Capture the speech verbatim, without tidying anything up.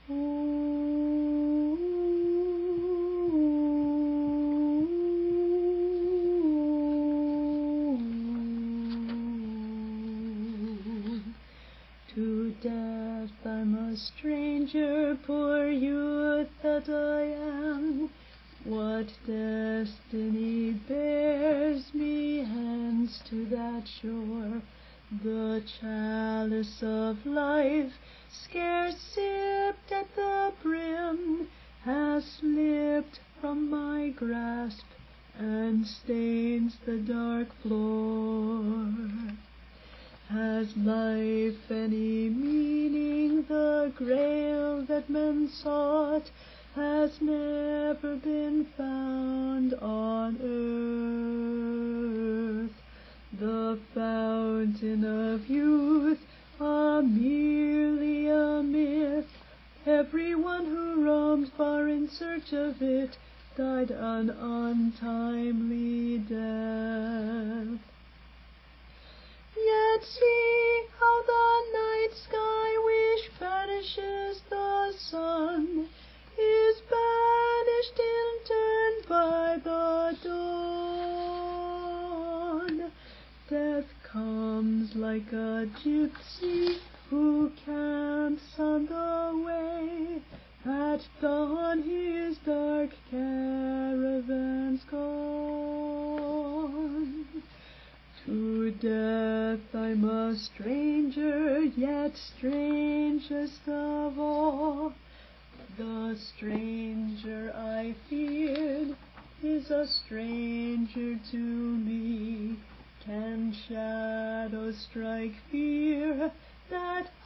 To death I'm a stranger, poor youth that I am. What destiny bears me hence to that shore? The chalice of life, scarce sipped at the brim, has slipped from my grasp and stains the dark floor. Has life any meaning? The grail that men sought has never been found on earth. The fountain of youth, a merely a myth. Everyone who roamed far in search of it died an untimely death. Yet see how the night sky which banishes the sun is banished in turn by the dawn. Death comes like a gypsy who camps on the way. At dawn his dark caravan's gone. To death I'm a stranger, yet strangest of all. The stranger I feared is a stranger to me. Can shadows strike fear that